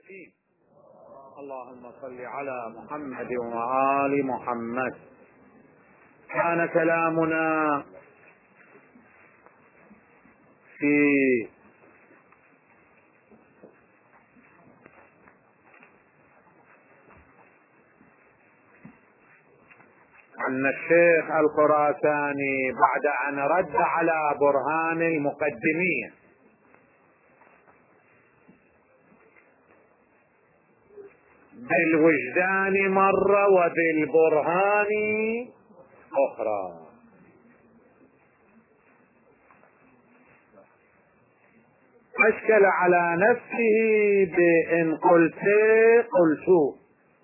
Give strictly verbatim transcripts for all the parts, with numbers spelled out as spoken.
الحكيم. اللهم صل على محمد وآل محمد. كان كلامنا في أن الشيخ الخراساني بعد أن رد على برهان المقدمية بالوجدان مرة وبالبرهان أخرى، أشكل على نفسه بإن قلت قلت.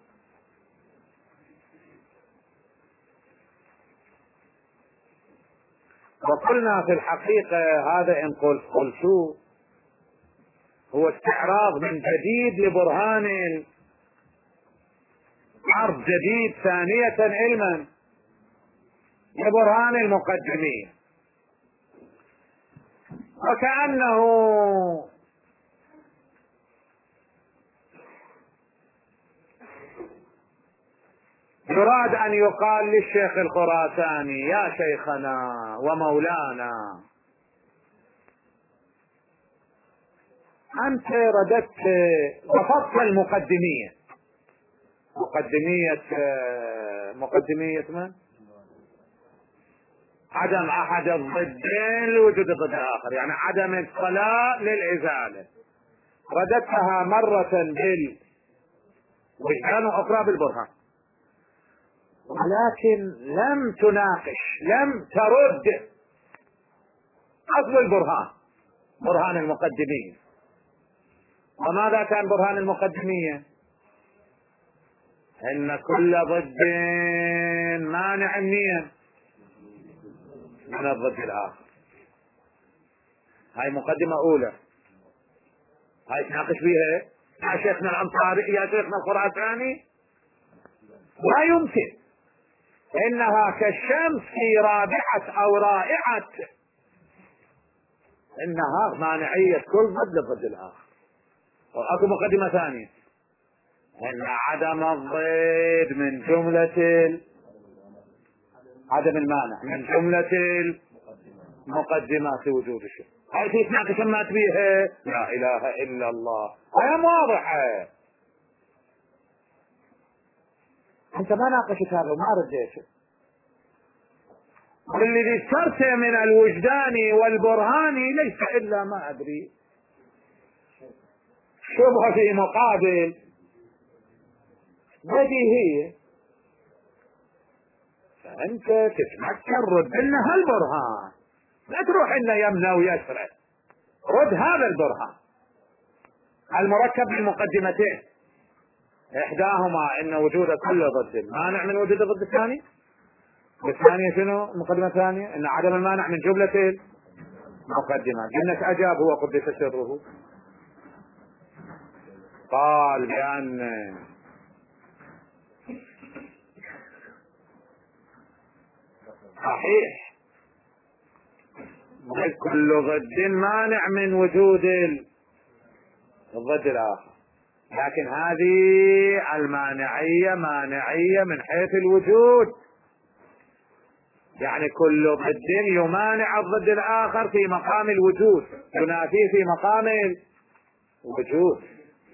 وقلنا في الحقيقة هذا إن قلت قلت هو استعراض من جديد لبرهان، عرض جديد ثانية علما لبرهان المقدمية، وكأنه يراد أن يقال للشيخ الخراساني: يا شيخنا ومولانا، أنت رددت رفضت المقدمية، مقدمية مقدمية من؟ عدم أحد الضدين لوجود ضد آخر، يعني عدم الصلاة للإزالة، رددتها مرة بالوجدان وأخرى بالبرهان، ولكن لم تناقش، لم ترد أصل البرهان، برهان المقدمية. وماذا كان برهان المقدمية؟ إن كل ضد مانع منين؟ من الضد الآخر. هاي مقدمة أولى، هاي تناقش فيها يا شيخنا الأنصاري يا شيخنا الخراساني؟ لا يمكن. إنها كالشمس في رابعة أو رائعة النهار، مانعية كل ضد للضد الآخر. وأكو مقدمة ثانية: إن عدم الضد من جملة عدم المانع من جملة مقدمات وجود الشيء. هاي تناقش ما تبيها؟ لا إله إلا الله، هاي واضحة. أنت ما ناقشت هذا وما رديت. والذي ذكرت من الوجدان والبرهان ليس إلا ما أدري شبهة في مقابل بديهية، فأنت تتمكن رد لنا هالبرهان، لا تروح لنا يمنى ويسرى، رد هذا البرهان المركب من مقدمتين، إحداهما إن وجود كل ضد مانع من وجود الضد الثاني، والثانية شنو المقدمة الثانية؟ إن عدم المانع من جملة المقدمات. جنة أجاب هو قدس سره، قال بأن صحيح كل ضد مانع من وجود الضد الآخر، لكن هذه المانعية مانعية من حيث الوجود، يعني كل ضد يمانع الضد الآخر في مقام الوجود، ينافيه في مقام الوجود.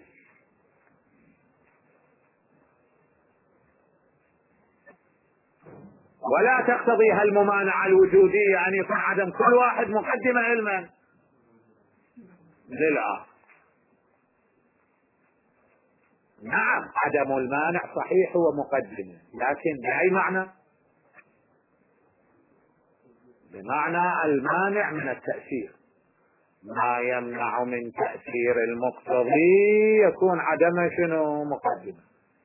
ولا تقتضي هالممانعة الوجودية أن يكون عدم كل واحد مقدمة علما للآخر. نعم عدم المانع صحيح هو مقدمة، لكن بأي معنى؟ بمعنى المانع من التأثير، ما يمنع من تأثير المقتضي يكون عدم شنو؟ مقدمة.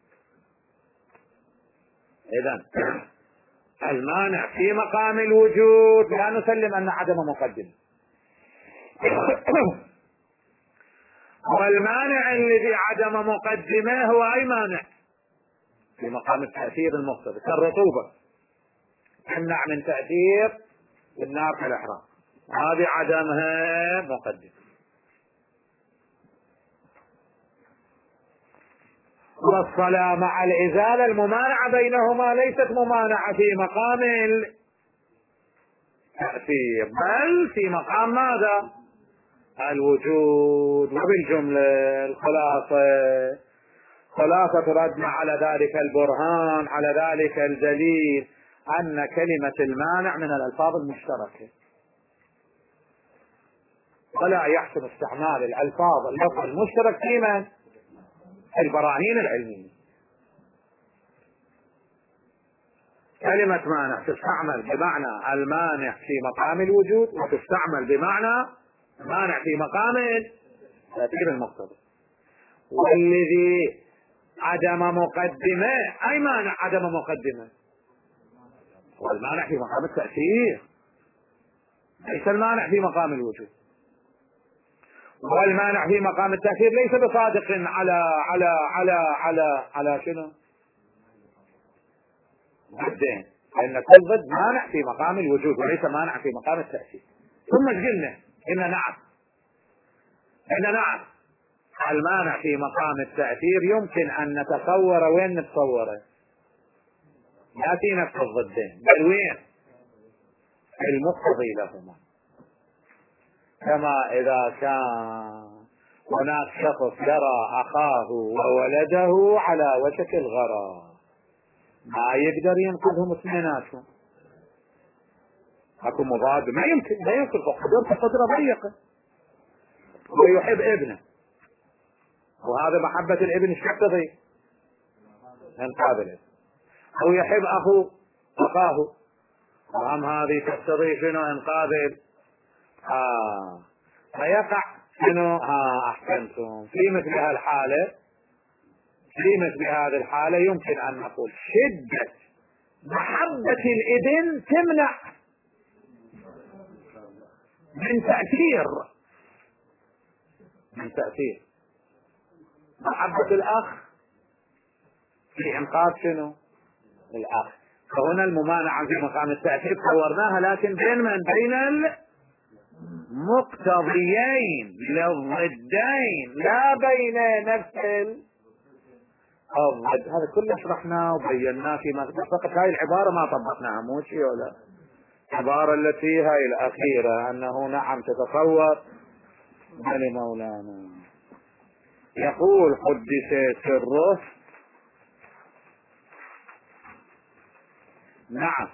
إذن المانع في مقام الوجود لا نسلم أن عدم مقدمة، والمانع الذي عدم مقدمة هو أي مانع؟ في مقام التأثير المقتضي، كالرطوبة تمنع من تأثير النار في الإحراق، هذه عدمها مقدمة. والصلاة مع الإزالة الممانعة بينهما ليست ممانعة في مقام التأثير، بل في مقام ماذا؟ الوجود. وبالجملة الخلاصة خلاصة ردنا على ذلك البرهان، على ذلك الدليل، أن كلمة المانع من الألفاظ المشتركة، ولا يحسن استعمال الألفاظ اللفظ المشترك في من؟ البراهين العلمية. كلمة مانع تستعمل بمعنى المانع في مقام الوجود، وتستعمل بمعنى مانع في مقام التأثير المقتضي. والذي عدم مقدمة، أي مانع عدم مقدمة؟ والمانع في مقام التأثير، ليس المانع في مقام الوجود. والمانع في مقام التأثير ليس بصادق على على على على على شنو؟ ضدين، لأن كل ضد مانع في مقام الوجود وليس مانع في مقام التأثير. ثم ايش قلنا؟ إن نعم إن نعم المانع في مقام التأثير يمكن أن نتصور، وين نتصوره؟ لا في نفس الضدين، بل وين؟ المقتضي لهما. كما إذا كان هناك شخص يرى أخاه وولده على وشك الغرام، ما يقدر ينقذهم اثنيناتهم، اكو مضاد، ما يمكن ما يمكن قدرته قدرة ضيقة. هو يحب ابنه، وهذا محبة الابن ايش تقتضي؟ انقاذ الابن. هو يحب اخوه اخاه، وهم هذه تقتضي شنو؟ انقاذ اه فيقع شنو؟ ها احسنتم. في مثل هالحالة في مثل هذه الحالة يمكن ان نقول شدة محبة الابن تمنع من تأثير من تأثير محبة الأخ في إنقاذ شنو؟ الأخ. فهنا الممانعة في مقام التأثير صورناها، لكن بين من؟ بين المقتضيين للضدين، لا بين نفس الضد. هذا كله شرحناه وبيناه فيما فقط هاي العبارة ما طبقناها، مو شيء ولا العبارة التي هاي الأخيرة أنه نعم تتصور لمولانا. يقول قدس سره نعم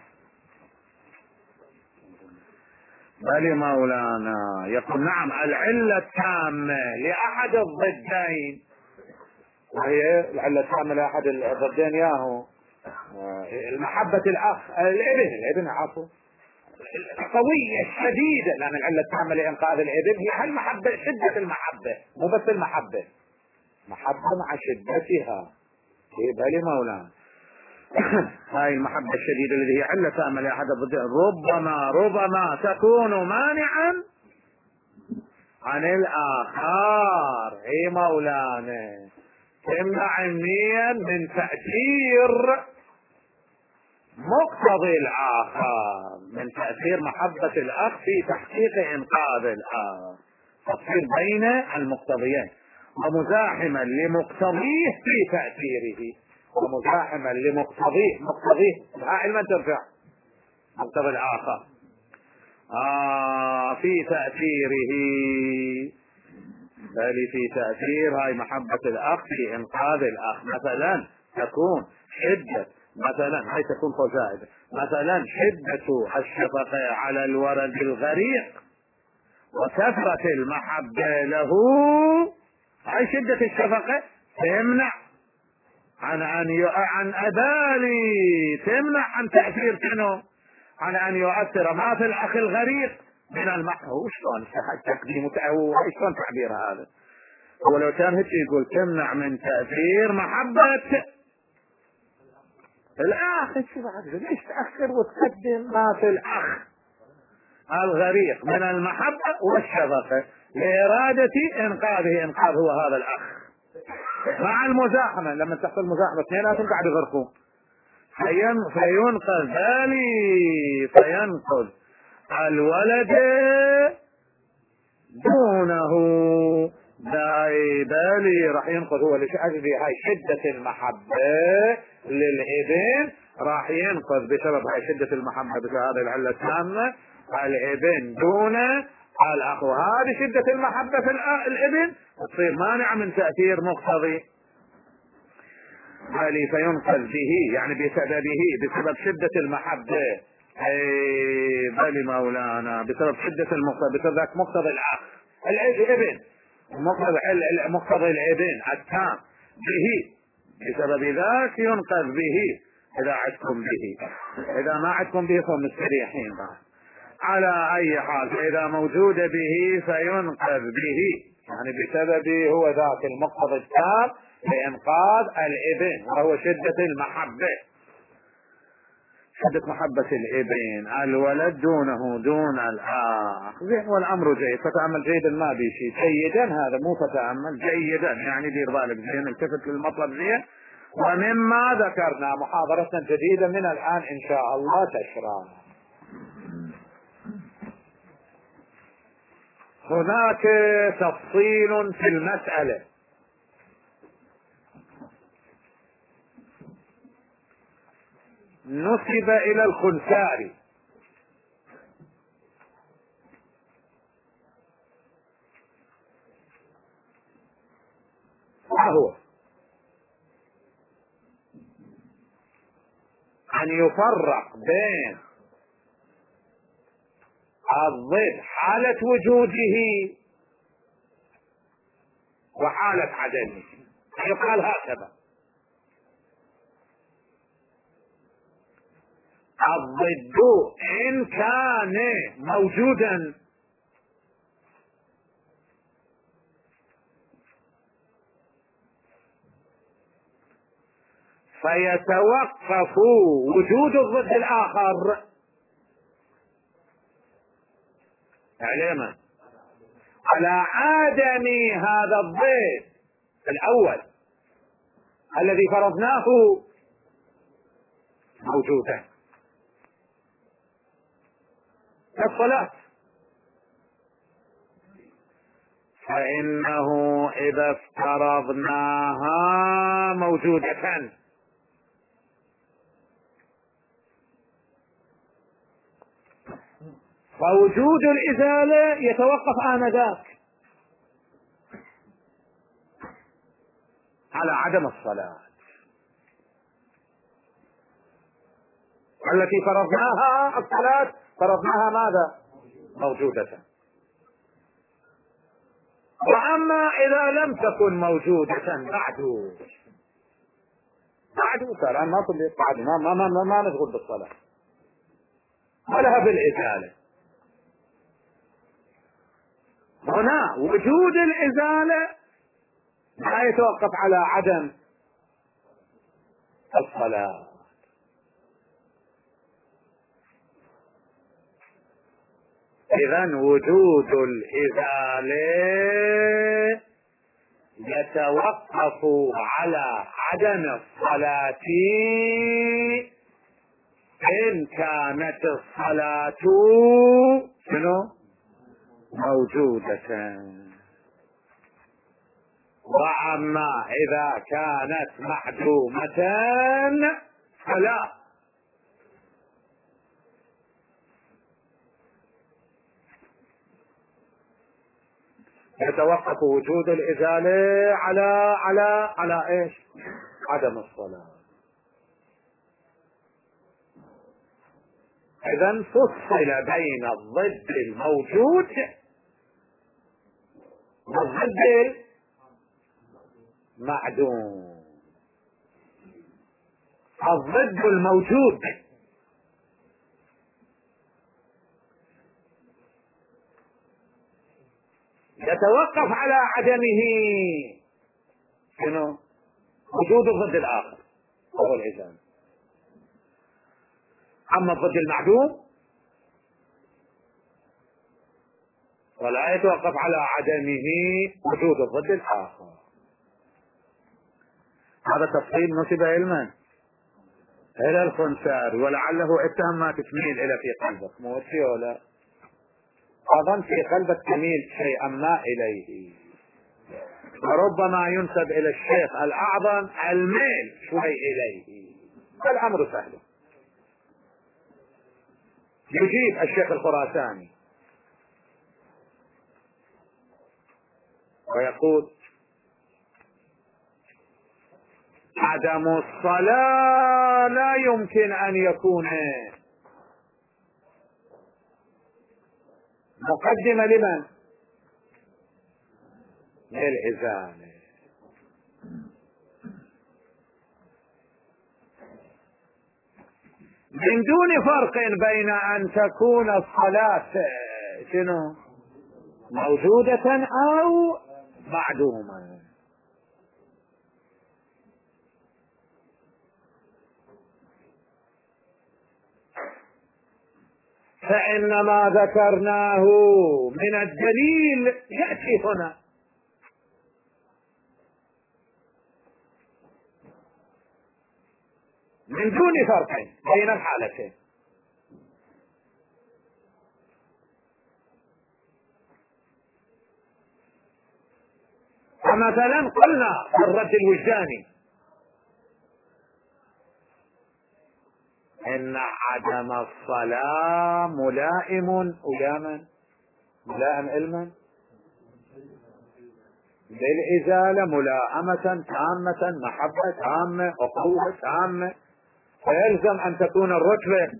بل مولانا يقول نعم العلة التامة لأحد الضدين، وهي العلة التامة لأحد الضدين ياهو المحبة الأخ الابن الابن عفوا القوية الشديدة، لأن العلة التامة لإنقاذ الابن هي المحبة، شدة المحبة، مو بس المحبة، محبة مع شدتها. بل مولانا هاي المحبة الشديدة التي هي علة تامة لأحد الضدين ربما ربما تكون مانعا عن الآخر. اي مولانا تمنع علميا من تأثير مقتضي الآخر، من تأثير محبة الأخ في تحقيق إنقاذ الآخر، تصير بين المقتضيين، ومزاحما لمقتضيه في تأثيره، ومزاحما لمقتضيه مقتضيه علما ترجع مقتضي الآخر آه في تأثيره، بل في تأثير هاي محبة الأخ في إنقاذ الأخ. مثلا تكون شدة مثلا هاي تكون فزائدة مثلا شدة الشفقة على الولد الغريق وكثرة المحبة له، هاي شدة الشفقة تمنع عن أن عن أبالي تمنع عن تأثير شنو؟ عن أن يؤثر ما في الأخ الغريق من المحبة. شلون تقديم شلون تعبير هذا؟ ولو كان هيك يقول تمنع من تأثير محبة الأخ، ليش تأخر وتقدم ما في الأخ الغريق من المحبة والشفقة لإرادة إنقاذه، إنقاذ هو هذا الأخ مع المزاحمة. لما تحصل مزاحمة اثنيناتهم قاعد يغرقون فينقذ بالي فينقذ الولد دونه دائبا بالتالي راح ينقذ هو لأجل هاي شدة المحبة للابن، راح ينقذ بسبب هاي شدة المحبة بسبب هذه العلة التامة الابن دون الاخ. وهذه شدة المحبة في الابن تصير مانعة من تأثير مقتضي بل فينقذ به، يعني بسببه، بسبب شدة المحبة. اي بل مولانا بسبب شدة المقتضى، بسبب مقتضى الاخ الابن، مقتضى مقتضى الابن التام به، بسبب ذاك ينقذ به. اذا عدتم به، اذا ما عدتم به فمستريحين. على اي حال اذا موجود به فينقذ به، يعني بسببه هو ذاك المقتضى التام لإنقاذ الابن، وهو شدة المحبة، شدة محبة الابن. الولد دونه دون الأخ. زين، والأمر جيد. فتأمل جيدا، ما بي شيء. جيدا هذا مو فتأمل، جيدا يعني دير بالك زين، التفت للمطلب زين. ومما ذكرنا محاضرة جديدة من الآن إن شاء الله تشرع. هناك تفصيل في المسألة. نسب إلى الخنساري وهو أن يفرق بين الضد حالة وجوده وحالة عدمه. يقال هكذا: الضد إن كان موجودا فيتوقف وجود الضد الآخر علما على عدم هذا الضد الأول الذي فرضناه موجودا كالصلاة. فإنه إذا افترضناها موجودة فوجود الإزالة يتوقف آنذاك على عدم الصلاة التي فرضناها. الصلاة فرضناها ماذا؟ موجودة. وأما إذا لم تكن موجودة بعد بعد صار ما كل بعد ما ما ما, ما, ما نشغل بالصلاة ولا بالإزالة. هنا وجود الإزالة لا يتوقف على عدم الصلاة. إذن وجود الإزالة يتوقف على عدم الصلاة إن كانت الصلاة شنو؟ موجودة. وأما إذا كانت معدومة فلا. يتوقف وجود الإزالة على على على إيش؟ عدم الصلاة. إذن فصل بين الضد الموجود والضد المعدوم. الضد الموجود يتوقف على عدمه شنو؟ وجود الضد الآخر وهو الإزالة. أما الضد المعدوم ولا يتوقف على عدمه وجود الضد الآخر. هذا تفصيل نسب علما إلى الخنساري، ولعله اتهم ما تميل إلى في قلبك، مو شيء ولا أظن في قلبك تميل شيئا ما إليه. وربما ينسب إلى الشيخ الأعظم الميل شوي إليه، الأمر سهل. يجيب الشيخ الخراساني ويقول: عدم الصلاة لا يمكن أن يكون مقدمة لمن؟ للإزالة. من دون فرق بين أن تكون الصلاة شنو موجودة أو معدومة. فإن ما ذكرناه من الدليل يأتي هنا. من دون فرق بين الحالتين. فمثلا قلنا في الرد الوجداني إن عدم الصلاة ملائم ويا من؟ ملائم علما للإزالة، ملائمة تامة، محبة تامة، أخوة تامة، فيلزم أن تكون الرتبة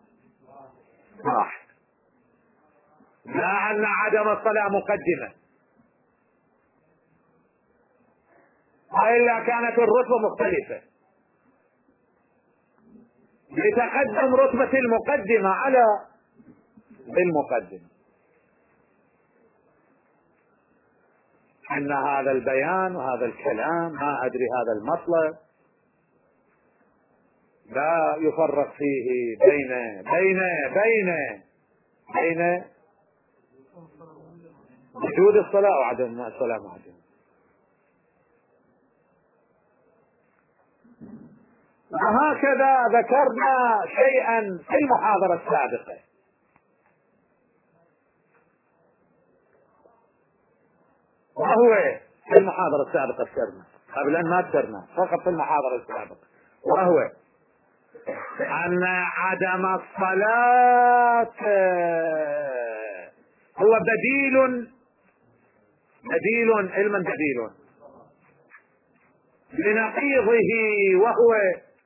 واحد، لا أن عدم الصلاة مقدمة، وإلا كانت الرتبة مختلفة لتقدم رتبة المقدمة على المقدمة. أن هذا البيان وهذا الكلام ما أدري هذا المطلب لا يفرق فيه بين بين بين بين وجود الصلاة وعدم الصلاة معدوم. وهكذا ذكرنا شيئا في المحاضرة السابقة، وهو في المحاضرة السابقة ذكرنا قبل أن ما ذكرنا فقط في المحاضرة السابقة، وهو أن عدم الصلاة هو بديل بديل علما بديل لنقيضه وهو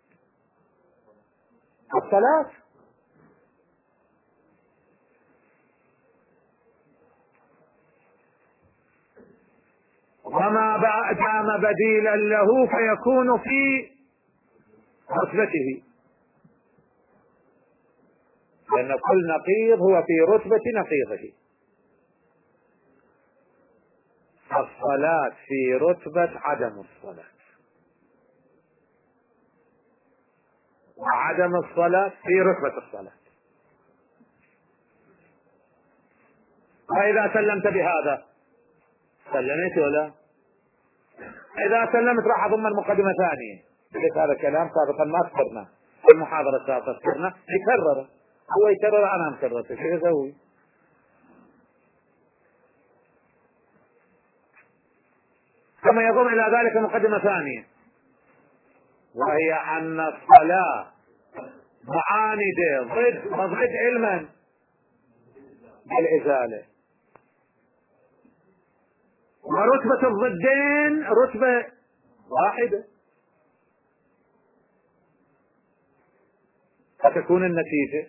الصلاة. وما دام بديلا له فيكون في رتبته، لأن كل نقيض هو في رتبة نقيضه. الصلاة في رتبة عدم الصلاة، وعدم الصلاة في رتبة الصلاة. وإذا سلمت بهذا سلمت ولا؟ إذا سلمت راح أضم المقدمة ثانية. قلت هذا كلام سابقا ما ذكرنا في المحاضرة السابقة، ذكرنا يكرر، هو يكرر أنا مكررته، شو يسوي؟ ثم يضم إلى ذلك مقدمة ثانية، وهي أن الصلاة معاندة ضد وضد علما بالإزالة، ورتبة الضدين رتبة واحدة، فتكون النتيجة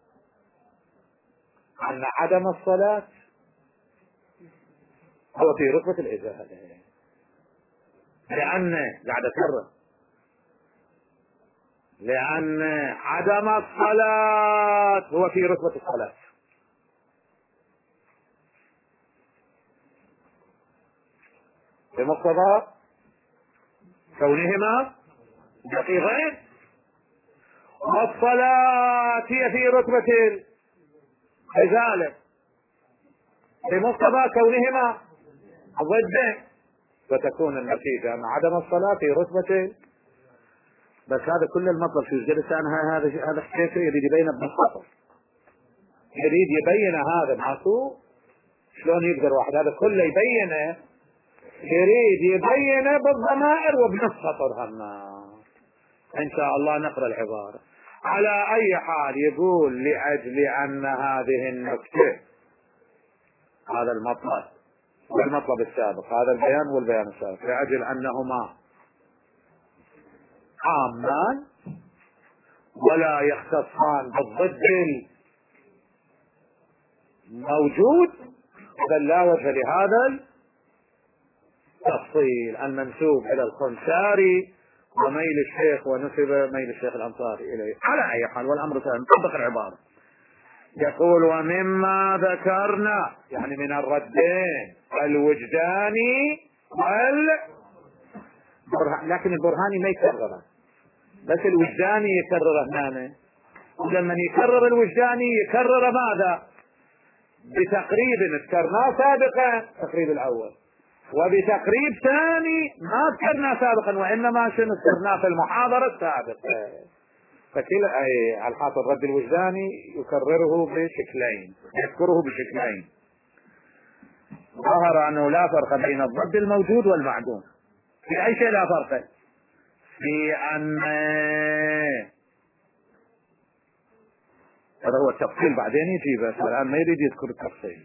أن عدم الصلاة هو في رتبة الإزالة، لأن قاعد أكرر لأن عدم الصلاة هو في رتبة الصلاة. بمقتضى كونهما نقيضين، والصلاة هي في رتبة الإزالة بمقتضى كونهما ضدين، فتكون النتيجة أن عدم الصلاة في رتبة. بس هذا كل المطلب في الجلسة أنا هذا هذا حكيته يريد يبين ببساطة، يريد يبين هذا معصوم شلون يقدر واحد هذا كله يبينه يريد يبين بالضمائر وبنص سطر هالنار. ان شاء الله نقرأ العبارة. على اي حال يقول لاجل ان هذه النكتة، هذا المطلب والمطلب السابق، هذا البيان والبيان السابق، لاجل انهما عامان ولا يختصان بالضد الموجود، بل لا وجه لهذا التفصيل المنسوب الى الخنساري وميل الشيخ ونسب ميل الشيخ الانصاري اليه. على اي حال والامر ثاني. نطبق العبارة. يقول ومما ذكرنا، يعني من الردين الوجداني والبرهاني، لكن البرهاني ما يكرره، بس الوجداني يكرره هنا. ولما يكرر الوجداني يكرر ماذا؟ بتقريب ذكرناه سابقا، التقريب الاول، وبتقريب ثاني ما ذكرناه سابقا وانما شنو ذكرناه في المحاضرة السابقة. فكلا اي الحاصل الرد الوجداني يكرره بشكلين، يذكره بشكلين. ظهر انه لا فرق بين الضد الموجود والمعدوم. في اي شيء لا فرق؟ في ان هذا هو التفصيل بعدين يجي، بس الان ما يريد يذكر التفصيل.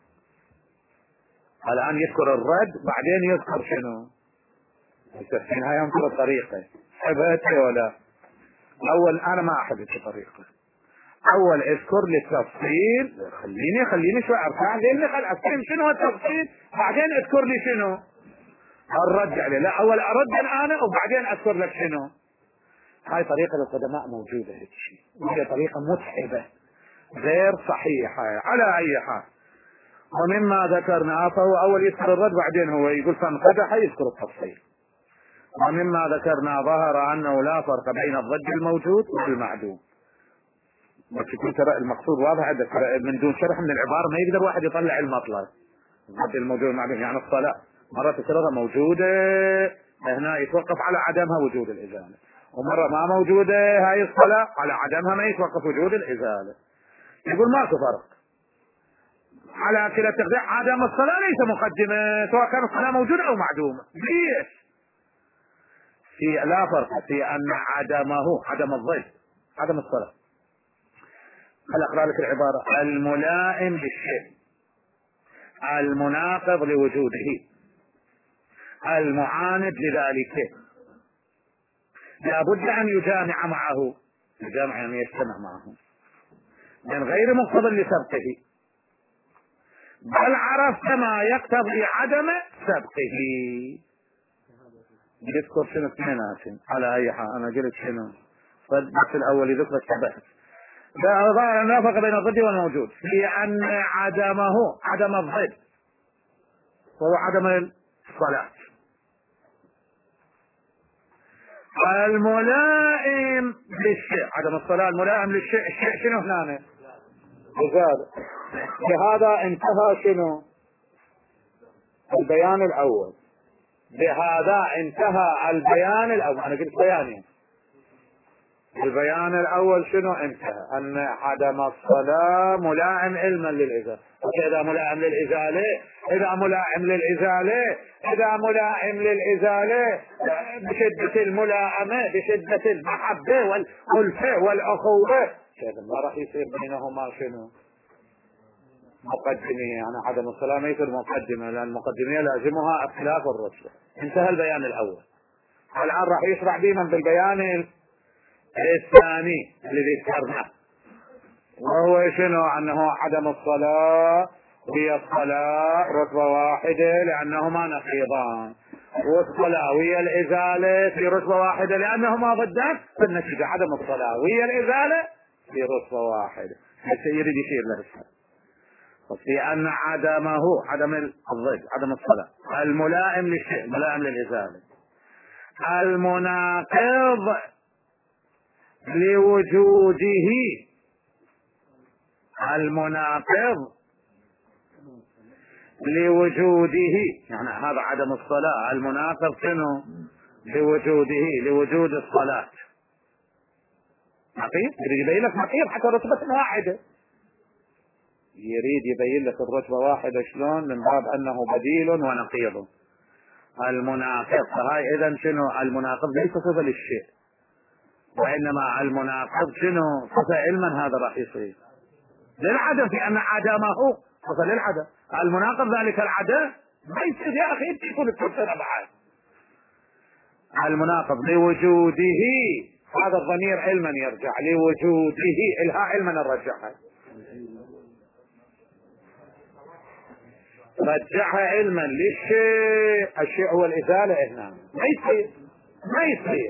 الان يذكر الرد بعدين يذكر شنو؟ في نهاية ينظر الطريقة. حبيتي ولا؟ اول انا ما احب الطريقة. اول اذكر لي التفصيل، خليني خليني شوي ارتاح، لاني خل افهم شنو التفصيل بعدين اذكر لي شنو الرد عليه. لا اول ارد انا وبعدين اذكر لك شنو. هاي طريقة للقدماء موجودة هيك شيء، وهي طريقة متعبة غير صحيحة. على اي حال ومما ذكرنا، فهو اول يذكر الرد بعدين هو يقول فانقدح يذكر التفصيل. ومما ذكرنا ظهر انه لا فرق بين الضد الموجود والمعدوم. بس يكون ترى المقصود واضح، من دون شرح من العبارة ما يقدر واحد يطلع المطلب. الضد الموجود والمعدوم يعني الصلاة مرة تكررها موجودة هنا يتوقف على عدمها وجود الإزالة، ومرة ما موجودة هاي الصلاة على عدمها ما يتوقف وجود الإزالة. يقول ماكو فرق على كلا التقدير، عدم الصلاة ليس مقدمة سواء كانت الصلاة موجودة أو معدومة. ليش؟ في لا فرق في أن عدمه عدم الضد عدم الصلاة. هل أقرأ لك العبارة؟ الملائم للشيء، المناقض لوجوده، المعاند لذلك، لابد أن يجامع معه، يجامع يعني يجتمع معه من غير مقتضى لسبقه، بل عرفت ما يقتضي عدم سبقه. يذكر شنو اثنيناتهم. على اي حال انا قلت شنو بس الاول يذكر الشبه. لا فرق بين الضد والموجود في ان عدمه عدم الضد وهو عدم الصلاة. الملائم للشيء عدم الصلاة، الملائم للشيء، الشيء شنو هنا؟ إزالة. بهذا انتهى شنو البيان الاول، بهذا انتهى البيان الاول. انا قلت بيانين، البيان الاول شنو انتهى؟ ان عدم الصلاة ملائم علما للإزالة. اذا ملائم للإزالة اذا ملائم للإزالة اذا ملائم للإزالة بشدة الملائمة بشدة المحبة والألفة والأخوة، ما راح يصير بينهما شنو مقدمية. يعني عدم الصلاة ما يصير مقدمة، لأن المقدمية لازمها اختلاف الرتبة. انتهى البيان الأول. الآن راح يشرح بينا بالبيان الثاني الذي ذكرناه، وهو شنو؟ أنه عدم الصلاة هي الصلاة رتبة واحدة لأنهما نقيضان، والصلاة وهي الإزالة في رتبة واحدة لأنهما ضدان، فالنتيجة عدم الصلاة وهي الإزالة في رتبة واحدة. يريد يشير له في أن عدمه عدم الضد عدم الصلاة الملائم للشيء ملائم للإزالة، المناقض لوجوده، المناقض لوجوده يعني هذا عدم الصلاة، المناقض شنو؟ لوجوده، لوجود الصلاة. نقيض يريد يبين لك نقيض حتى رتبة واحدة، يريد يبين لك الرتبة واحدة شلون من باب أنه بديل ونقيض. المناقض. فهاي اذا شنو المناقض؟ ليس صفة للشيء، وانما المناقض شنو؟ صفة علما هذا راح يصير للعدم، في ان عدمه صفة للعدم. المناقض ذلك العدم ما يصير يا اخي، انت تكون تفسر بعد. المناقض لوجوده، هذا الضمير علما يرجع لوجوده، الها علما نرجعها، رجعها علما للشيء. الشيء هو الازالة هنا، ما يصير ما يصير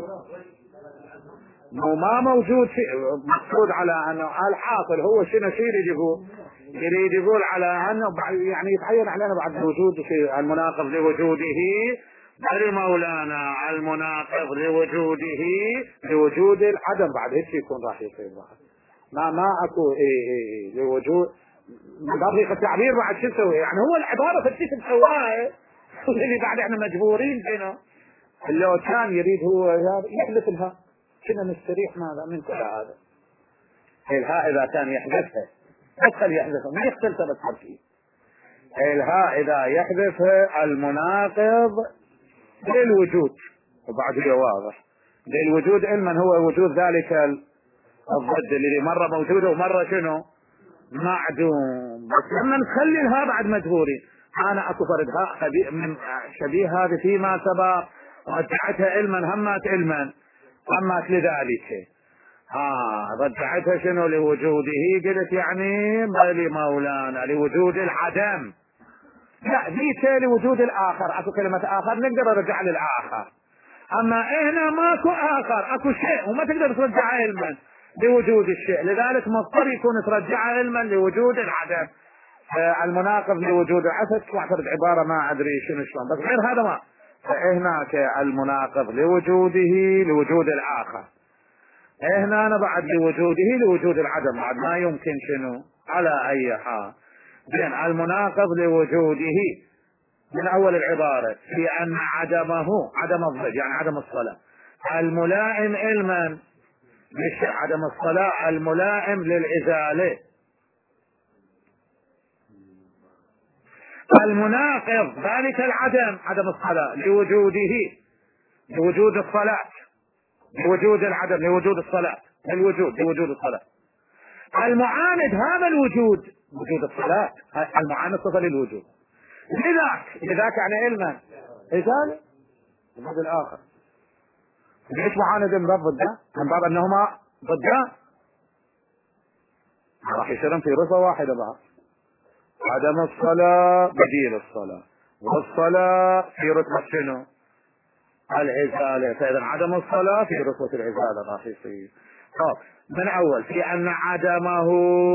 ما موجود شيء مقصود على انه الحاصل هو شنو شيء يريد يقول يريد يقول على انه يعني يتعين علينا بعد وجود شيء. المناقض لوجوده غير مولانا، المناقض لوجوده لوجود العدم، بعد هيك يكون راح يصير بعد ما ما اكو اي اي لوجود بطريقة التعبير بعد شو نسوي يعني. هو العبارة فتيت بسواها اللي بعد احنا مجبورين هنا. لو كان يريد هو يحذف الها كنا نستريح ماذا من كل هذا. الهاء اذا كان يحذفها ادخل يحذفها ما يختلف بالتركيب. الهاء اذا يحذفها المناقض للوجود، وبعد هي واضح للوجود علما هو وجود ذلك الضد اللي مرة موجودة ومرة شنو معدوم. بس لما نخلي الهاء بعد مجبورين. انا اكو فرد هاء من شبيه هذه فيما سبق رجعتها علما همات علما همات لذلك ها رجعتها شنو لوجوده. قلت يعني لمولانا لوجود العدم، لا ذيك لوجود الاخر. اكو كلمة اخر نقدر نرجع للاخر، اما هنا ماكو اخر، اكو شيء وما تقدر ترجع علما لوجود الشيء، لذلك مضطر يكون ترجع علما لوجود العدم. المناقض لوجود العسد واعترض عبارة ما ادري شنو شلون، بس غير هذا ما. فهناك المناقض لوجوده لوجود الاخر، هنا أنا بعد لوجوده لوجود العدم، بعد ما يمكن شنو على اي حال. بين المناقض لوجوده من اول العبارة في ان عدمه عدم الضد يعني عدم الصلاة، الملائم علما مش عدم الصلاة الملائم للإزالة. المناقض ذلك العدم عدم الصلاة لوجوده لوجود الصلاة، لوجود العدم لوجود الصلاة الوجود لوجود الصلاة. المعاند هذا الوجود وجود الصلاة، المعاند صفة للوجود. لذاك لذاك يعني علما إزالة الوجود الآخر. ليش معاند من باب ضده؟ من باب أنهما ضده راح يصيرون في رتبة واحدة بعض. عدم الصلاة بديل الصلاة، والصلاة في رتبة شنو؟ العزالة. فإذا عدم الصلاة في رتبة العزالة راح يصير. طب من أول في أن عدمه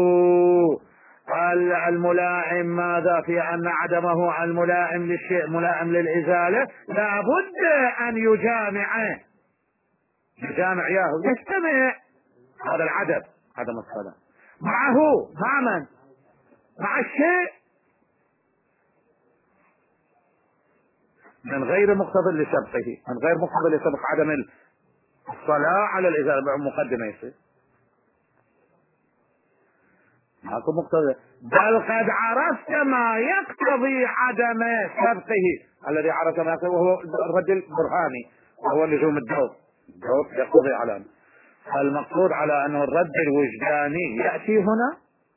الملائم ماذا؟ في أن عدمه الملائم للشيء ملائم للإزالة لابد أن يجامعه يجامع ياهو يجتمع هذا العدم عدم الصلاة معه مع من؟ مع الشيء من غير مقتضى لسبقه، من غير مقتضى لسبق عدم الصلاة على الإزالة مقدمة يصير ماكو مقتضى. بل قد عرفت ما يقتضي عدم سبقه الذي عرف ما يقتضي وهو الرد البرهاني وهو لزوم الدور. الدور يقتضي على المقصود على أنه الرد الوجداني يأتي هنا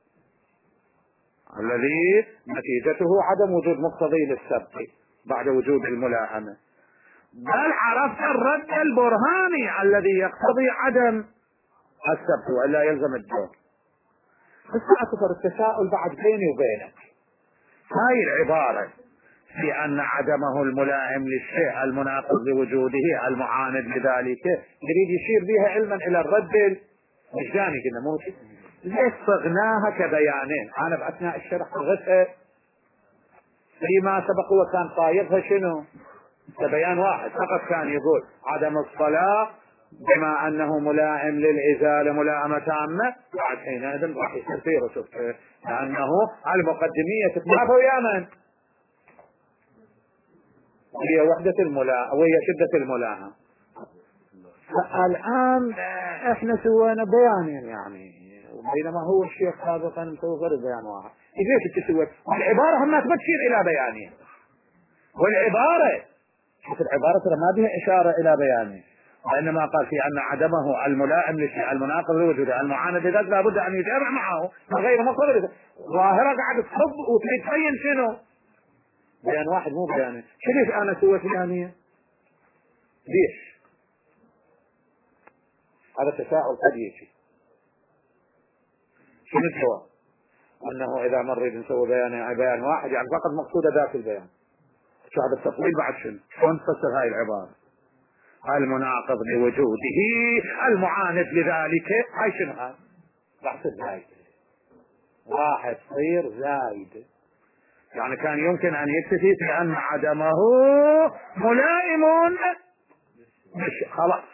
الذي نتيجته عدم وجود مقتضي للسبق بعد وجود الملاحمة. بل عرفت الرد البرهاني الذي يقتضي عدم السبق وإلا يلزم الدور. بس أكثر التساؤل بعد بيني وبينك هاي العبارة في أن عدمه الملائم للشيء المناقض لوجوده المعاند لذلك يريد يشير بها علما إلى الرد الوجداني. كنا مو ليش صغناها كبيانين؟ أنا بأثناء الشرح غثة فيما سبق وكان طايفها شنو كبيان واحد فقط، كان يقول عدم الصلاة بما أنه ملائم للإزالة ملائمة تامة، بعد حينئذ راح يصير في رتبته لأنه المقدمية تتنافى ويا من؟ هي وحدة الملاء وهي شدة الملاءة. الآن احنا سوينا بيانين يعني، بينما هو الشيخ سابقا مسوي فرد بيان واحد. ليش تسوي؟ والعبارة هم ما تشير إلى بيانين، والعبارة شوف العبارة ترى ما بها إشارة إلى بيانه، وإنما قال في أن عدمه الملائم للشيء المناقض لوجوده المعاند لذلك لابد أن يجمع معه من غير مصدر. ظاهرة قاعد تصب وتبين شنو؟ بيان واحد مو بيانه. ليش أنا سويت بيانية؟ ليش؟ هذا تساؤل قد يجي. شنو الجواب؟ أنه إذا ما نريد نسوي بيان بيان واحد يعني فقط مقصود ذات البيان. شو هذا التطويل بعد شنو؟ شلون تفسر هاي العبارة؟ المناقض لوجوده المعاند لذلك. هاي شنو هاي؟ راح تصير زايد. واحد صير زايد. يعني كان يمكن أن يكتفي بأن عدمه ملائم مش خلاص.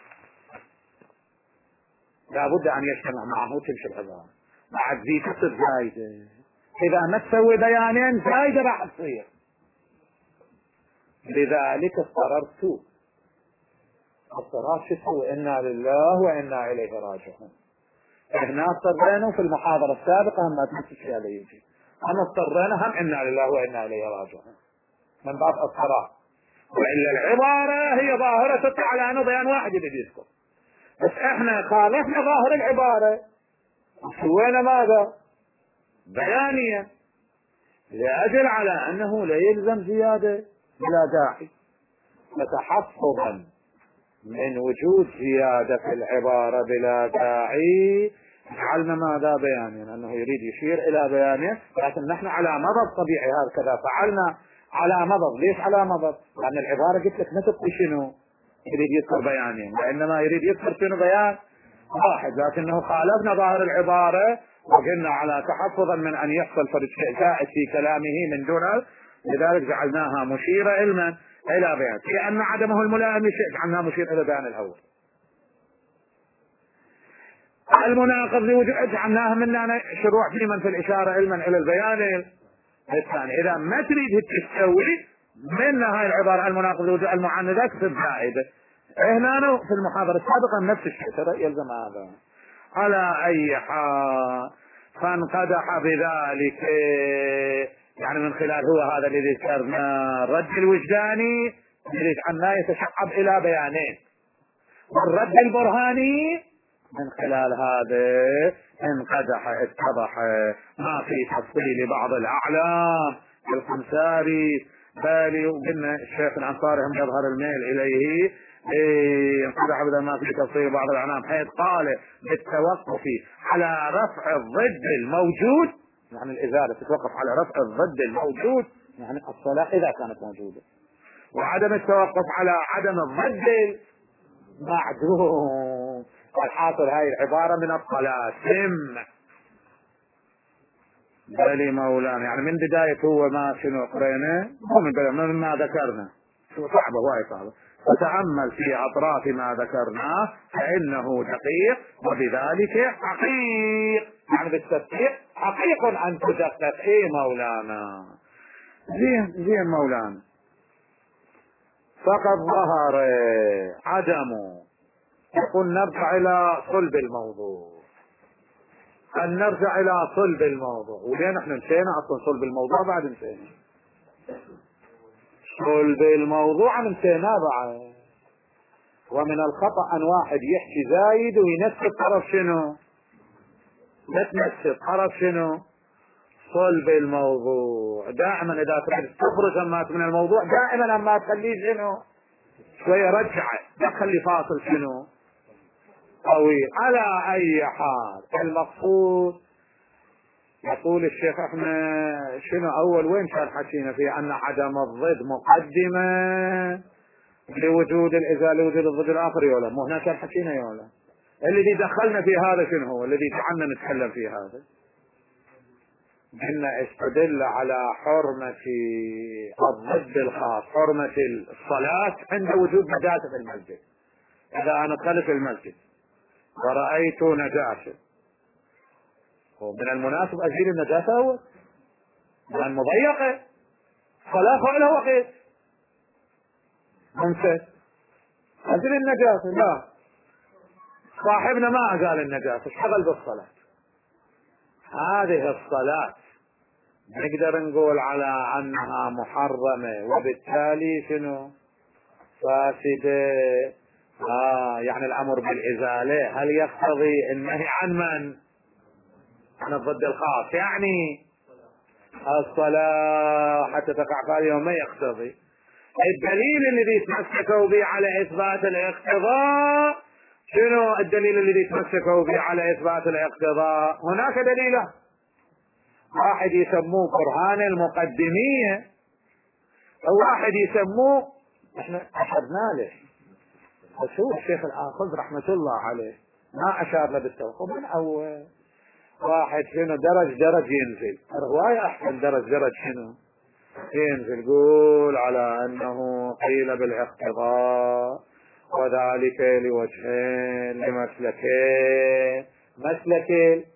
لابد أن يجتمع معه تمشي العبارة. بعد ذي تصير زايدة. إذا ما تسوي بيانين زايدة راح تصير. لذلك اضطررت اضطرار شو تسوي؟ إنا لله وإنا إليه راجعون. إحنا اضطرينا في المحاضرة السابقة هم ما تنسى على يجي. أنا اضطرينا هم إنا لله وإنا إليه راجعون. من باب اضطرار. وإلا العبارة هي ظاهرة تطلع على أنه بيان واحد اللي يذكر. بس إحنا خالفنا ظاهر العبارة. سوينا ماذا؟ بيانية. لأجل على أنه لا يلزم زيادة بلا داعي. فتحفظا من وجود زيادة في العبارة بلا داعي جعلنا ماذا بيانيا، لأنه يريد يشير إلى بيانه، لكن نحن على مضض طبيعي هكذا فعلنا على مضض. ليش على مضض؟ لأن العبارة قلت لك ما تبقي شنو يريد يذكر بيانين، وإنما يريد يذكر شنو بيان واحد، لكنه خالفنا ظاهر العبارة وقلنا على تحفظا من أن يحصل فرق زائد في كلامه من دون، لذلك جعلناها مشيرة علما إلى بيان. لأن عدمه الملائم للشيء جعلناها مشير إلى بيان الأول. المناقض لوجود جعلناها من شروع في من في الإشارة علما إلى البيان الثاني. إذا ما تريد تستوي من هاي العبارة المناقض لوجود المعاندات في الزائدة. هنا في المحاضرة السابقة نفس الشيء ترى يلزم هذا. على أي حال فانقدح بذلك، يعني من خلال هو هذا الذي ذكرنا الرد الوجداني الذي جعلناه يتشعب إلى بيانين، والرد البرهاني من خلال هذا انقدح اتضح ما في تفصيل بعض الأعلام الخمساري، بل وقلنا الشيخ الأنصاري هم يظهر الميل إليه إيه انقدح بذلك ما في تفصيل بعض الأعلام، حيث قال بالتوقف على رفع الضد الموجود، يعني الإزالة تتوقف على رفع الضد الموجود يعني الصلاة إذا كانت موجودة، وعدم التوقف على عدم الضد المعدوم. والحاصل هاي العبارة من الطلاسم. بلي مولانا يعني من بداية هو ما شنو قرينا هو من بداية ما ذكرنا صعبة وايد صعبة، فتأمل في أطراف ما ذكرناه فإنه دقيق وبذلك حقيق، يعني بالتدقيق حقيق أن تدقق. إيه مولانا زين زين مولانا. فقد ظهر عدمه. يقول نرجع إلى صلب الموضوع، أن نرجع إلى صلب الموضوع. ولين احنا نسينا أصلا صلب الموضوع بعد نسينا صلب الموضوع نسيناه بعد. ومن الخطأ أن واحد يحكي زايد وينسب طرف شنو؟ لا تنسب طرف شنو؟ صلب الموضوع. دائما إذا تريد تخرج أمات من الموضوع دائما أما تخليه شنو؟ شوية رجعه، لا تخلي فاصل شنو؟ طويل. على أي حال المقصود يقول الشيخ احنا شنو اول وين كان حكينا في ان عدم الضد مقدمة لوجود الازالة لوجود الضد الاخر يولا، مو هنا كان حكينا يولا. الذي دخلنا في هذا شنو هو الذي جعلنا نتكلم في هذا؟ ان استدل على حرمة الضد الخاص، حرمة الصلاة عند وجود نجاسة في المسجد. اذا انا دخلت المسجد ورأيت نجاسة ومن المناسب أزيل النجاسة أول، لأن مضيقة صلاة فعلها وقت منسى أزيل النجاسة. لا، صاحبنا ما أزال النجاسة اشتغل بالصلاة. هذه الصلاة نقدر نقول على أنها محرمة، وبالتالي شنو فاسدة. آه يعني الأمر بالإزالة هل يقتضي النهي عن من؟ عن الضد الخاص، يعني الصلاة حتى تقع فعليه ما يقتضي. الدليل الذي تمسكوا به على إثبات الاقتضاء، شنو الدليل الذي تمسكوا به على إثبات الاقتضاء؟ هناك دليل واحد يسموه برهان المقدمية، وواحد يسموه احنا أشرنا له، وشوف الشيخ الآخذ رحمة الله عليه ما أشار له بالتوقف من أول. واحد شنو درج درج ينزل، رواية أحسن درج درج شنو ينزل، قول على أنه قيل بالاقتضاء وذلك لوجهين لمسلكين، مسلك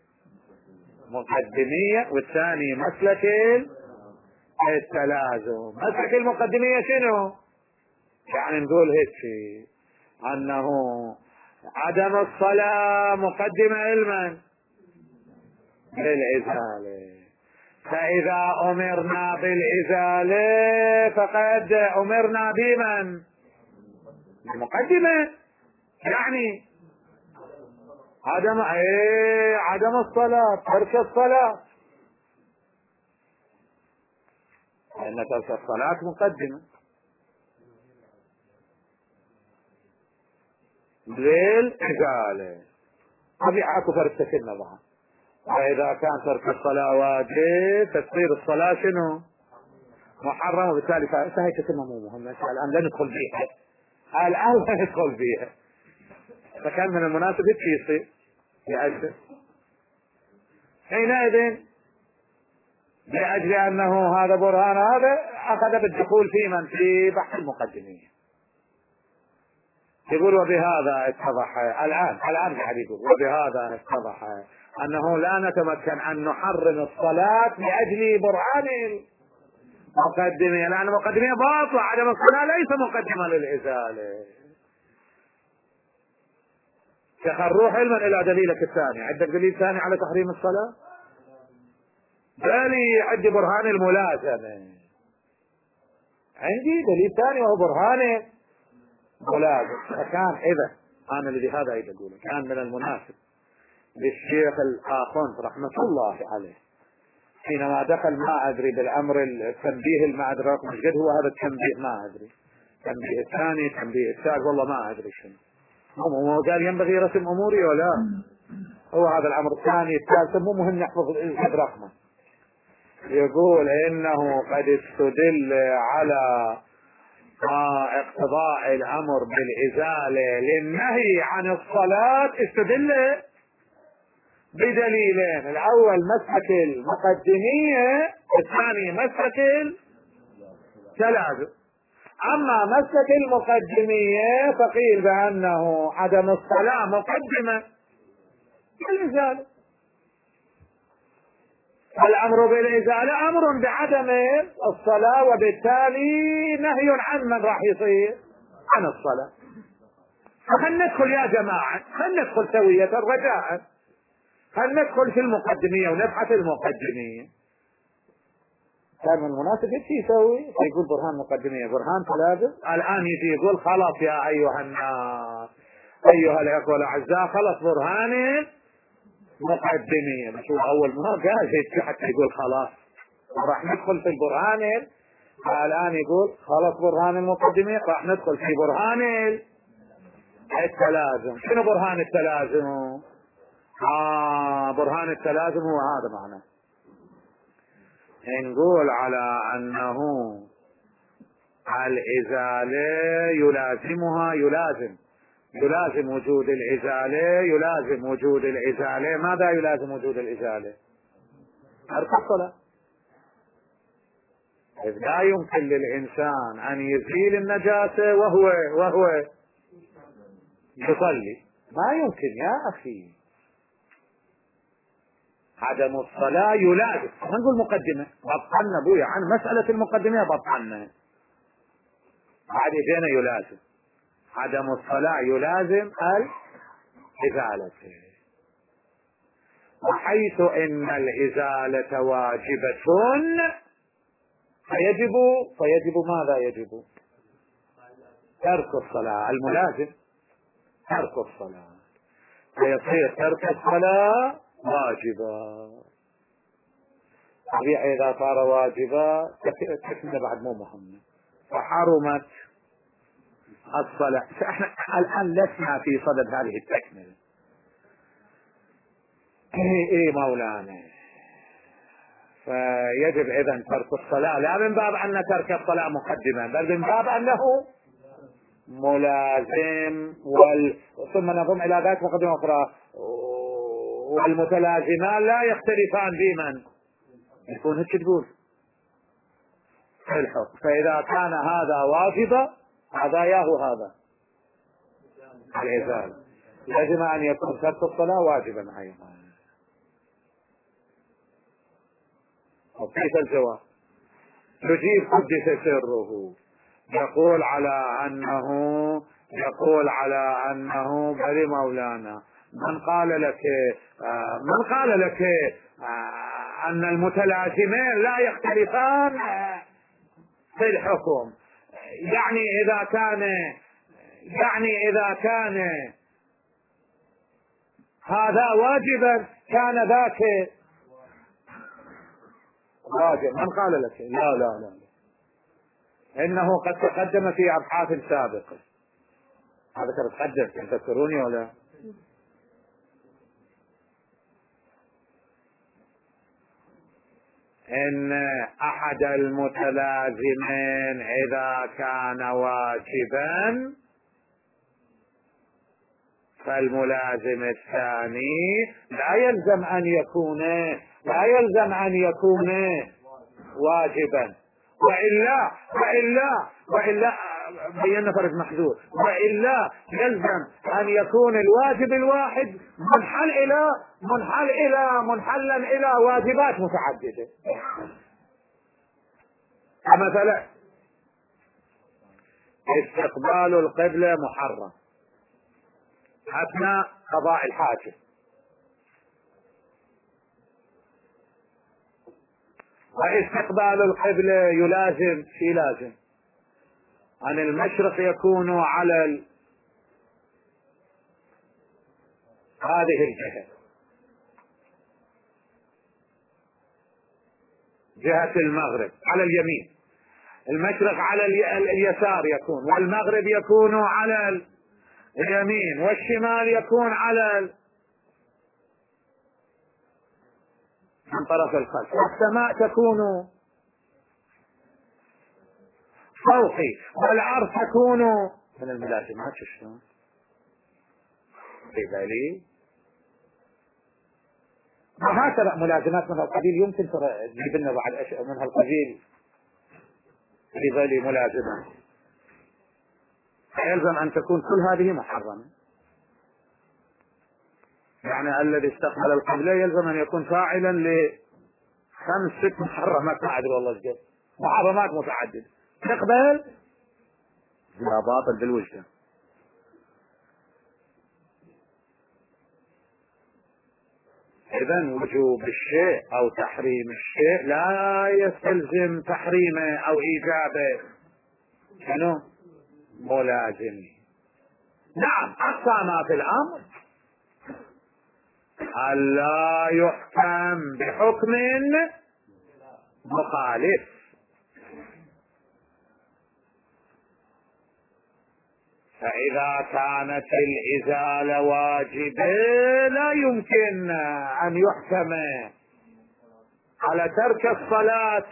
المقدمية والثاني مسلك التلازم. مسلك المقدمية شنو؟ يعني نقول هيك أنه عدم الصلاة مقدمة علما بالإزالة، فإذا أمرنا بالإزالة فقد أمرنا بمن؟ المقدمة، يعني عدم ايه عدم الصلاة، ترك الصلاة، لأن ترك الصلاة مقدمة بالإزالة. طبيعة فرق تكلنا بها. وإذا كان ترك الصلاة واجب تصير الصلاة شنو؟ محرمة، وبالتالي فهي كلمة مو مهمة الآن لا ندخل فيها، الآن لا ندخل فيها. فكان من المناسب يصير يأجل حينئذ لأجل أنه هذا برهان، هذا أخذ بالدخول في من في بحث المقدمية. يقول وبهذا اتضح الآن الآن قاعد يقول وبهذا اتضح أنه لا نتمكن أن نحرم الصلاة لأجل برهان المقدمية، لأن المقدمية باطلة، عدم الصلاة ليس مقدمة للإزالة. شيخ نروح علما إلى دليلك الثاني. عندك دليل ثاني على تحريم الصلاة؟ بالي عندي برهان الملازمة، عندي دليل ثاني وهو برهان ملازم. فكان إذا أنا الذي هذا أقول كان من المناسب للشيخ الآخوند رحمة الله عليه حينما دخل ما أدري بالأمر التنبيه ما أدري رقم قد هو هذا التنبيه ما أدري، التنبيه الثاني التنبيه الثالث والله ما أدري شنو، هو قال ينبغي رسم أموري ولا هو هذا الأمر الثاني الثالث مو مهم نحفظ رقمه. يقول إنه قد استدل على آه اقتضاء الأمر بالإزالة للنهي عن الصلاة، استدل بدليلين، الأول مسلك المقدمية، الثاني مسلك التلازم. أما مسلك المقدمية فقيل بأنه عدم الصلاة مقدمة بالإزالة، الأمر بالإزالة أمر بعدم الصلاة، وبالتالي نهي عن من راح يصير عن الصلاة. فخلنا ندخل يا جماعة، خلنا ندخل سوية رجاء، خلنا ندخل في المقدمية ونبحث المقدمية. كان من المناسب ايش يسوي؟ يقول برهان مقدمية برهان تلازم، الآن يجي يقول خلاص يا أيها الناس أيها الأخوة الأعزاء خلاص برهان مقدمية. نشوف أول ما قال هيك حتى يقول خلاص راح ندخل في البرهان، الآن يقول خلاص برهان المقدمية راح ندخل في برهان التلازم. شنو برهان التلازم؟ آه برهان التلازم هو هذا معناه، نقول على أنه الإزالة يلازمها يلازم يلازم وجود الإزالة يلازم وجود الإزالة ماذا يلازم وجود الإزالة؟ ترك الصلاة. إذ لا يمكن للإنسان أن يزيل النجاسة وهو وهو يصلي، ما يمكن يا أخي. عدم الصلاة يلازم، نقول مقدمة بطلنا بويا عن مسألة المقدمة بطلنا، بعد جينا يلازم عدم الصلاة يلازم الإزالة، وحيث إن الإزالة واجبة فيجب فيجب ماذا يجب؟ ترك الصلاة الملازم ترك الصلاة، فيصير ترك الصلاة واجبا. طبيعي إذا صار واجبا تكملة بعد مو مهمة، فحرمت الصلاة. فإحنا الآن لسنا في صدد هذه التكملة. إيه إيه مولانا، فيجب إذن ترك الصلاة لا من باب أن ترك الصلاة مقدما، بل من باب أنه ملازم. وال... ثم نضم إلى ذلك مقدمة أخرى، والمتلازمان لا يختلفان بمن يكون هيك تقول في الحكم. فإذا كان هذا واجبا هذا ياهو هذا الإزالة، يجب أن يكون ترك الصلاة واجبا أيضا. وكيف الجواب؟ يجيب قدس سره، يقول على أنه يقول على أنه بل مولانا من قال لك آه من قال لك آه أن المتلازمين لا يختلفان آه في الحكم، يعني إذا كان يعني إذا كان هذا واجبا كان ذاك واجب. من قال لك؟ لا لا لا، إنه قد تقدم في أبحاث سابقة. هذا قد تقدم، تذكروني ولا؟ إن أحد المتلازمين إذا كان واجبا فالملازم الثاني لا يلزم أن يكون لا يلزم أن يكون واجبا، وإلا وإلا وإلا بينا فرق محذور، وإلا يلزم أن يكون الواجب الواحد منحل إلى منحل إلى منحلا إلى واجبات متعددة. مثلا استقبال القبلة محرم أثناء قضاء الحاجة، واستقبال القبلة يلازم في لازم أن المشرق يكون على ال... هذه الجهة، جهة المغرب على اليمين، المشرق على ال... اليسار يكون، والمغرب يكون على اليمين، والشمال يكون على ال... من طرف الخلف، والسماء تكون فوقي، والأرض تكون من الملازمات. شلون في بالي؟ وهكذا ملازمات من القبيل يمكن تجيب لنا بعد أشياء من هالقبيل في بالي ملازمة، يلزم أن تكون كل هذه محرمة. يعني الذي استقبل القبلة يلزم أن يكون فاعلا لخمس ست محرمات، ما أدري والله ايش محرمات متعددة، تقبل لا باطل بالوجدان. إذن وجوب الشيء أو تحريم الشيء لا يستلزم تحريمه أو إيجابه، شنو ملازم. نعم، أقصى ما في الأمر ألا يحكم بحكم مخالف. فإذا كانت الإزالة واجبة لا يمكن أن يحكم على ترك الصلاة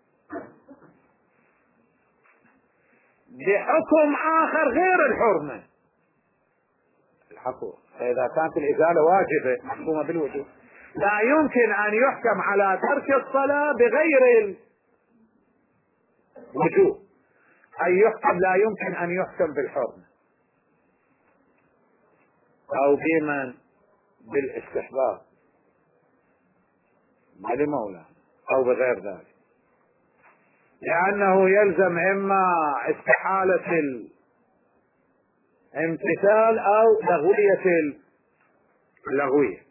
بحكم آخر غير الحرمة الحقوق. فإذا كانت الإزالة واجبة محكومة بالوجوب لا يمكن أن يحكم على ترك الصلاة بغير الوجوب، أي يحكم لا يمكن أن يحكم بالحرمة أو بمن بالاستحباب على مولا أو بغير ذلك، لأنه يلزم إما استحالة الامتثال أو لغوية اللغوية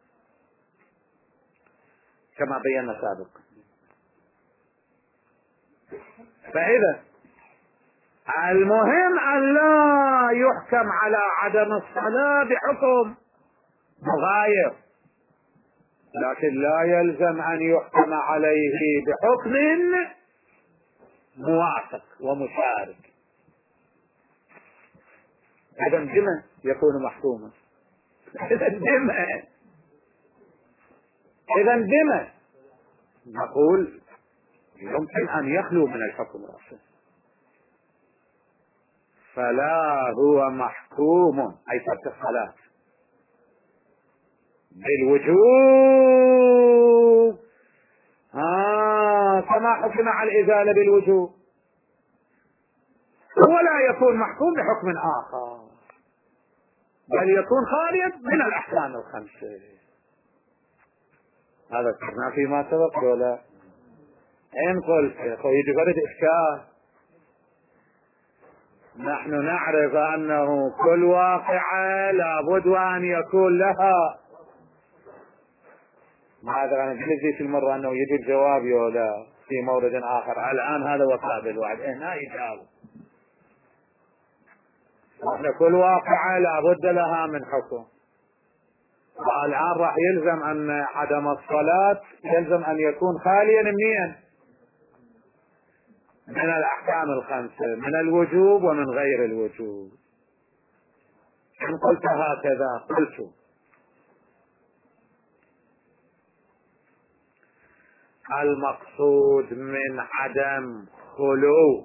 كما بينا سابقا. فإذا المهم أن لا يحكم على عدم الصلاة بحكم مغاير، لكن لا يلزم أن يحكم عليه بحكم موافق ومشارك. إذا بما يكون محكوما؟ إذا بما إذا بما نقول يمكن أن يخلو من الحكم الأصلي، فلا هو محكوم أي ترك الصلاة بالوجوب آه كما حكم على الإزالة بالوجوب، ولا يكون محكوم بحكم آخر، بل يكون خاليا من الأحكام الخمسة. هذا ذكرناه فيما سبق ولا إن قلت يجي فرد إشكال. نحن نعرف أنه كل واقعة لابد أن يكون لها، ما أدري أنا قلت في المرة أنه يجي الجواب ولا في مورد آخر. الآن هذا وقابل الوعد هنا يجاوب. نحن كل واقعة لابد لها من حكم، والآن راح يلزم أن عدم الصلاة يلزم أن يكون خاليا منين؟ من الأحكام الخمسة، من الوجوب ومن غير الوجوب. إن قلت هكذا قلت المقصود من عدم خلو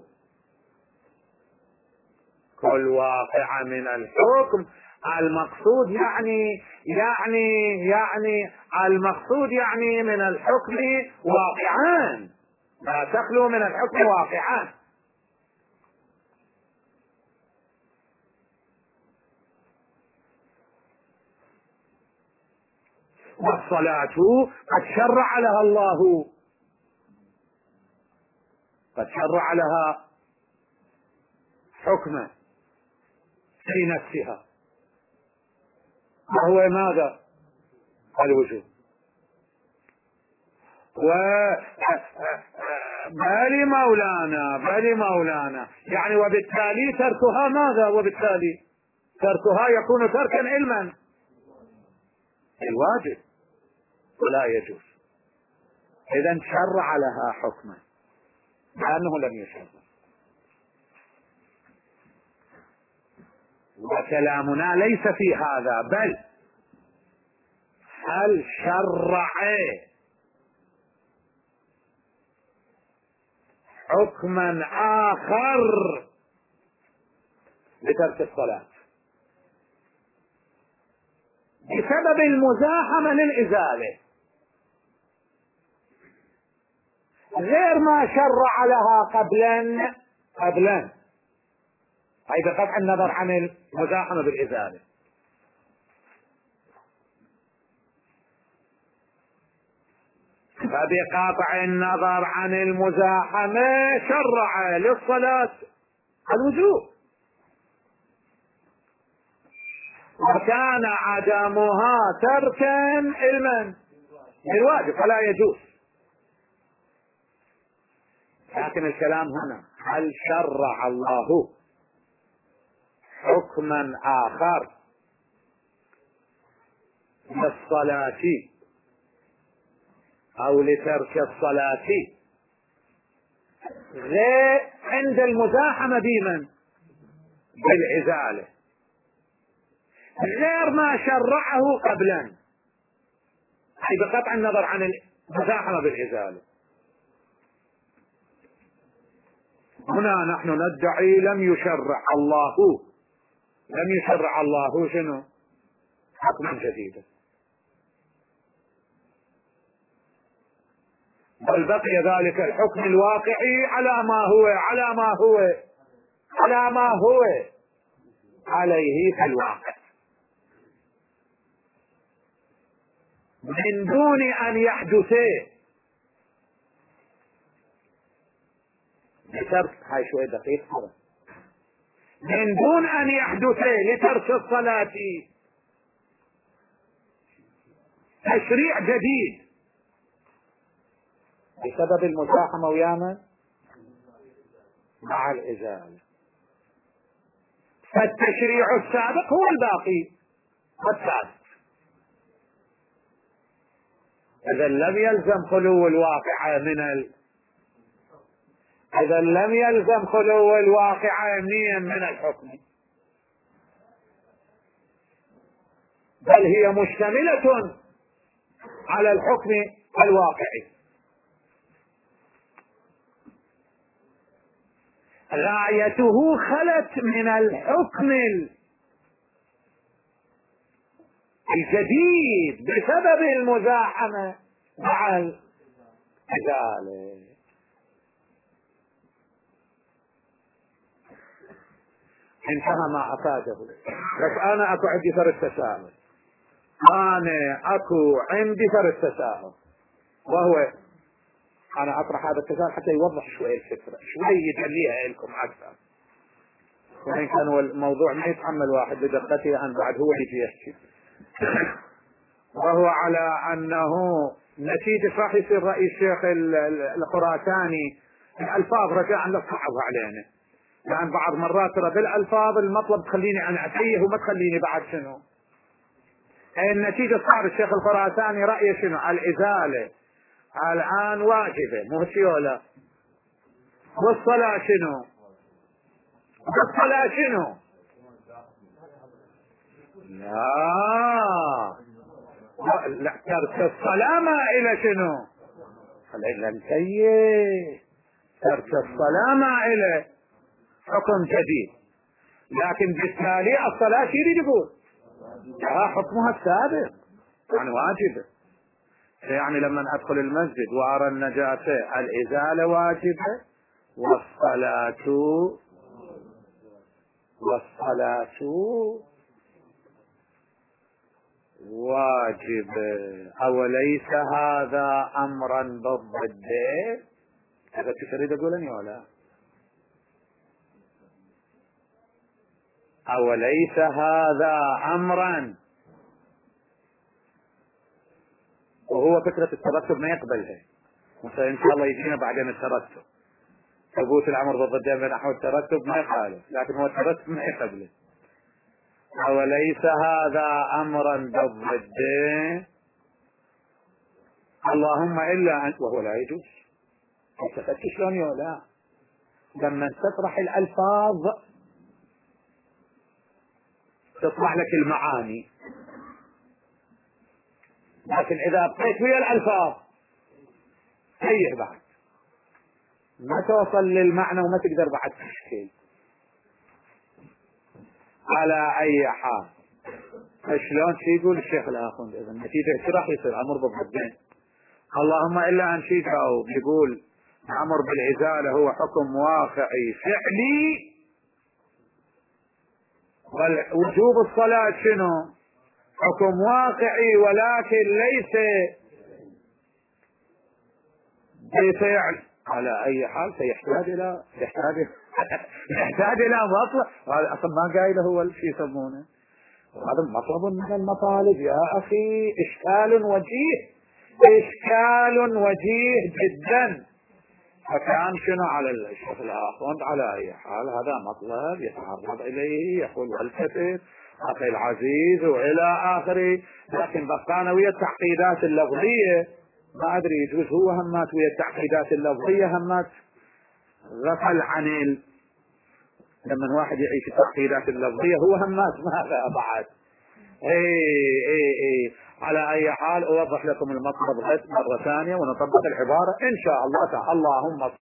كل واقع من الحكم، المقصود يعني يعني يعني المقصود يعني من الحكم واقعان، لا تخلو من الحكم واقعان. والصلاة قد شرع لها الله، قد شرع لها حكما في نفسها، وهو ماذا؟ الوجوب. و بل مولانا بل مولانا يعني وبالتالي تركها ماذا؟ وبالتالي تركها يكون تركا علما الواجب ولا يجوز. إذا شرع لها حكما لأنه لم يشرع. وكلامنا ليس في هذا، بل هل شرع حكما آخر لترك الصلاة بسبب المزاحمة للإزالة غير ما شرع لها قبلا قبلا أي بقطع النظر عن المزاحمة بالإزالة. فبقطع النظر عن المزاحمة شرع للصلاة الوجوب، وكان عدمها تركا علما الواجب فلا يجوز. لكن الكلام هنا هل شرع الله حكما آخر للصلاة أو لترك الصلاة غير عند المزاحمة بمن؟ بالإزالة غير ما شرعه قبلا، أي بقطع النظر عن المزاحمة بالإزالة. هنا نحن ندعي لم يشرع الله لم يشرع الله شنو؟ حكما جديدا، بل بقي ذلك الحكم الواقعي على ما هو على ما هو على ما هو عليه في الواقع، من دون أن يحدث لترك هاي شوية دقيق من دون أن يحدث لترك الصلاة تشريع جديد بسبب المزاحمة وياما مع الإزالة. فالتشريع السابق هو الباقي والثابت. إذا لم يلزم خلو الواقع من ال... إذا لم يلزم خلو الواقع أمنيا من الحكم، بل هي مشتملة على الحكم الواقعي. غايته خلت من الحكم الجديد بسبب المزاحمة مع الإزالة. انتهى ما أفاده. بس أنا أكو عندي فرق تساؤل، أنا أكو عندي فرق تساؤل، وهو أنا أطرح هذا التساؤل حتى يوضح شوية الفكرة، شوية يجليها لكم أكثر، وإن كان الموضوع ما يتحمل واحد بدقته أن بعد هو يجي يحكي. وهو على أنه نتيجة راح يصير رأي الشيخ الخراساني الألفاظ رجاء لا تصعبها علينا، لأن بعض مرات ترى بالألفاظ المطلب تخليني أنا أتيه وما تخليني بعد شنو. النتيجة صار الشيخ الخراساني رأيه شنو؟ الإزالة الآن واجبة مو هيك ولا؟ والصلاة شنو؟ والصلاة شنو؟ لا لا ترك الصلاة ما إلى شنو؟ إلى السيء. ترك الصلاة ما إلى حكم جديد، لكن بالتالي الصلاة شو يريد يقول؟ لا حكمها السابق يعني واجبة. يعني لما أدخل المسجد وأرى النجاسة الإزالة واجبة والصلاة والصلاة واجب. أوليس هذا أمرا بالضد؟ هذا تريد أقولني ولا؟ أوليس هذا أمرا، وهو فكرة الترتب ما يقبلها، وإن شاء الله يجينا بعدين الترتب. ثبوت الأمر بالضد بنحو الترتب ما يخالف، لكن هو الترتب ما يقبله. أوليس هذا أمرا بالضد؟ اللهم إلا أن، وهو لا يجوز. استفدت شلون ولا؟ لما تطرح الألفاظ تطلع لك المعاني، لكن إذا بقيت ويا الألفاظ سيء بعد ما توصل للمعنى وما تقدر بعد تشكيل. على أي حال شلون شي يقول الشيخ الآخوند؟ إذا النتيجة شو راح يصير؟ أمر بالضدين. اللهم إلا أن شي جاوب يقول أمر بالإزالة هو حكم واقعي فعلي، ووجوب الصلاة شنو؟ حكم واقعي ولكن ليس بفعل. على أي حال سيحتاج إلى يحتاج يحتاج إلى مطلب. هذا أصلا ما قايله هو الشيء يسمونه، هذا مطلب من المطالب يا أخي. إشكال وجيه، إشكال وجيه جدا. فكان شنو على الشيخ الآخوند على أي حال هذا مطلب يتعرض إليه، يقول والتفت أخي العزيز وإلى آخره، لكن بقانا ويا التعقيدات اللفظية ما أدري يجوز هو همات ويا التعقيدات اللفظية همات غفل عن ال... لما واحد يعيش التعقيدات اللفظية هو همات ماذا بعد. اي اي اي على اي حال اوضح لكم المطلب غد مرة ثانية ونطبق العبارة ان شاء الله تعالى. اللهم